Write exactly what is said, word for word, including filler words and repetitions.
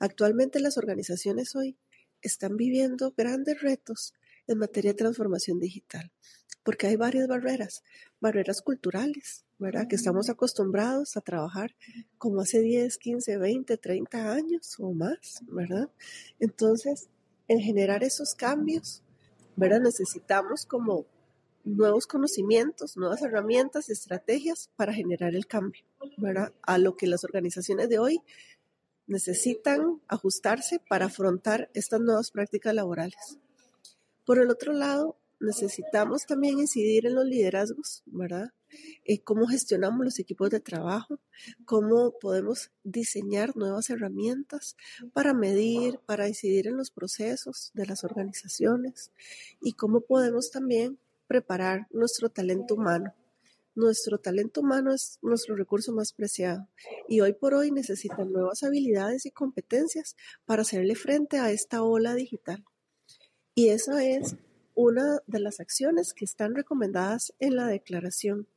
Actualmente las organizaciones hoy están viviendo grandes retos en materia de transformación digital, porque hay varias barreras, barreras culturales, ¿verdad? Que estamos acostumbrados a trabajar como hace diez, quince, veinte, treinta años o más, ¿verdad? Entonces, en generar esos cambios, ¿verdad? Necesitamos como nuevos conocimientos, nuevas herramientas, estrategias para generar el cambio, ¿verdad? A lo que las organizaciones de hoy necesitan ajustarse para afrontar estas nuevas prácticas laborales. Por el otro lado, necesitamos también incidir en los liderazgos, ¿verdad? Eh, cómo gestionamos los equipos de trabajo, cómo podemos diseñar nuevas herramientas para medir, para incidir en los procesos de las organizaciones y cómo podemos también preparar nuestro talento humano. Nuestro talento humano es nuestro recurso más preciado y hoy por hoy necesitan nuevas habilidades y competencias para hacerle frente a esta ola digital. Y esa es una de las acciones que están recomendadas en la declaración.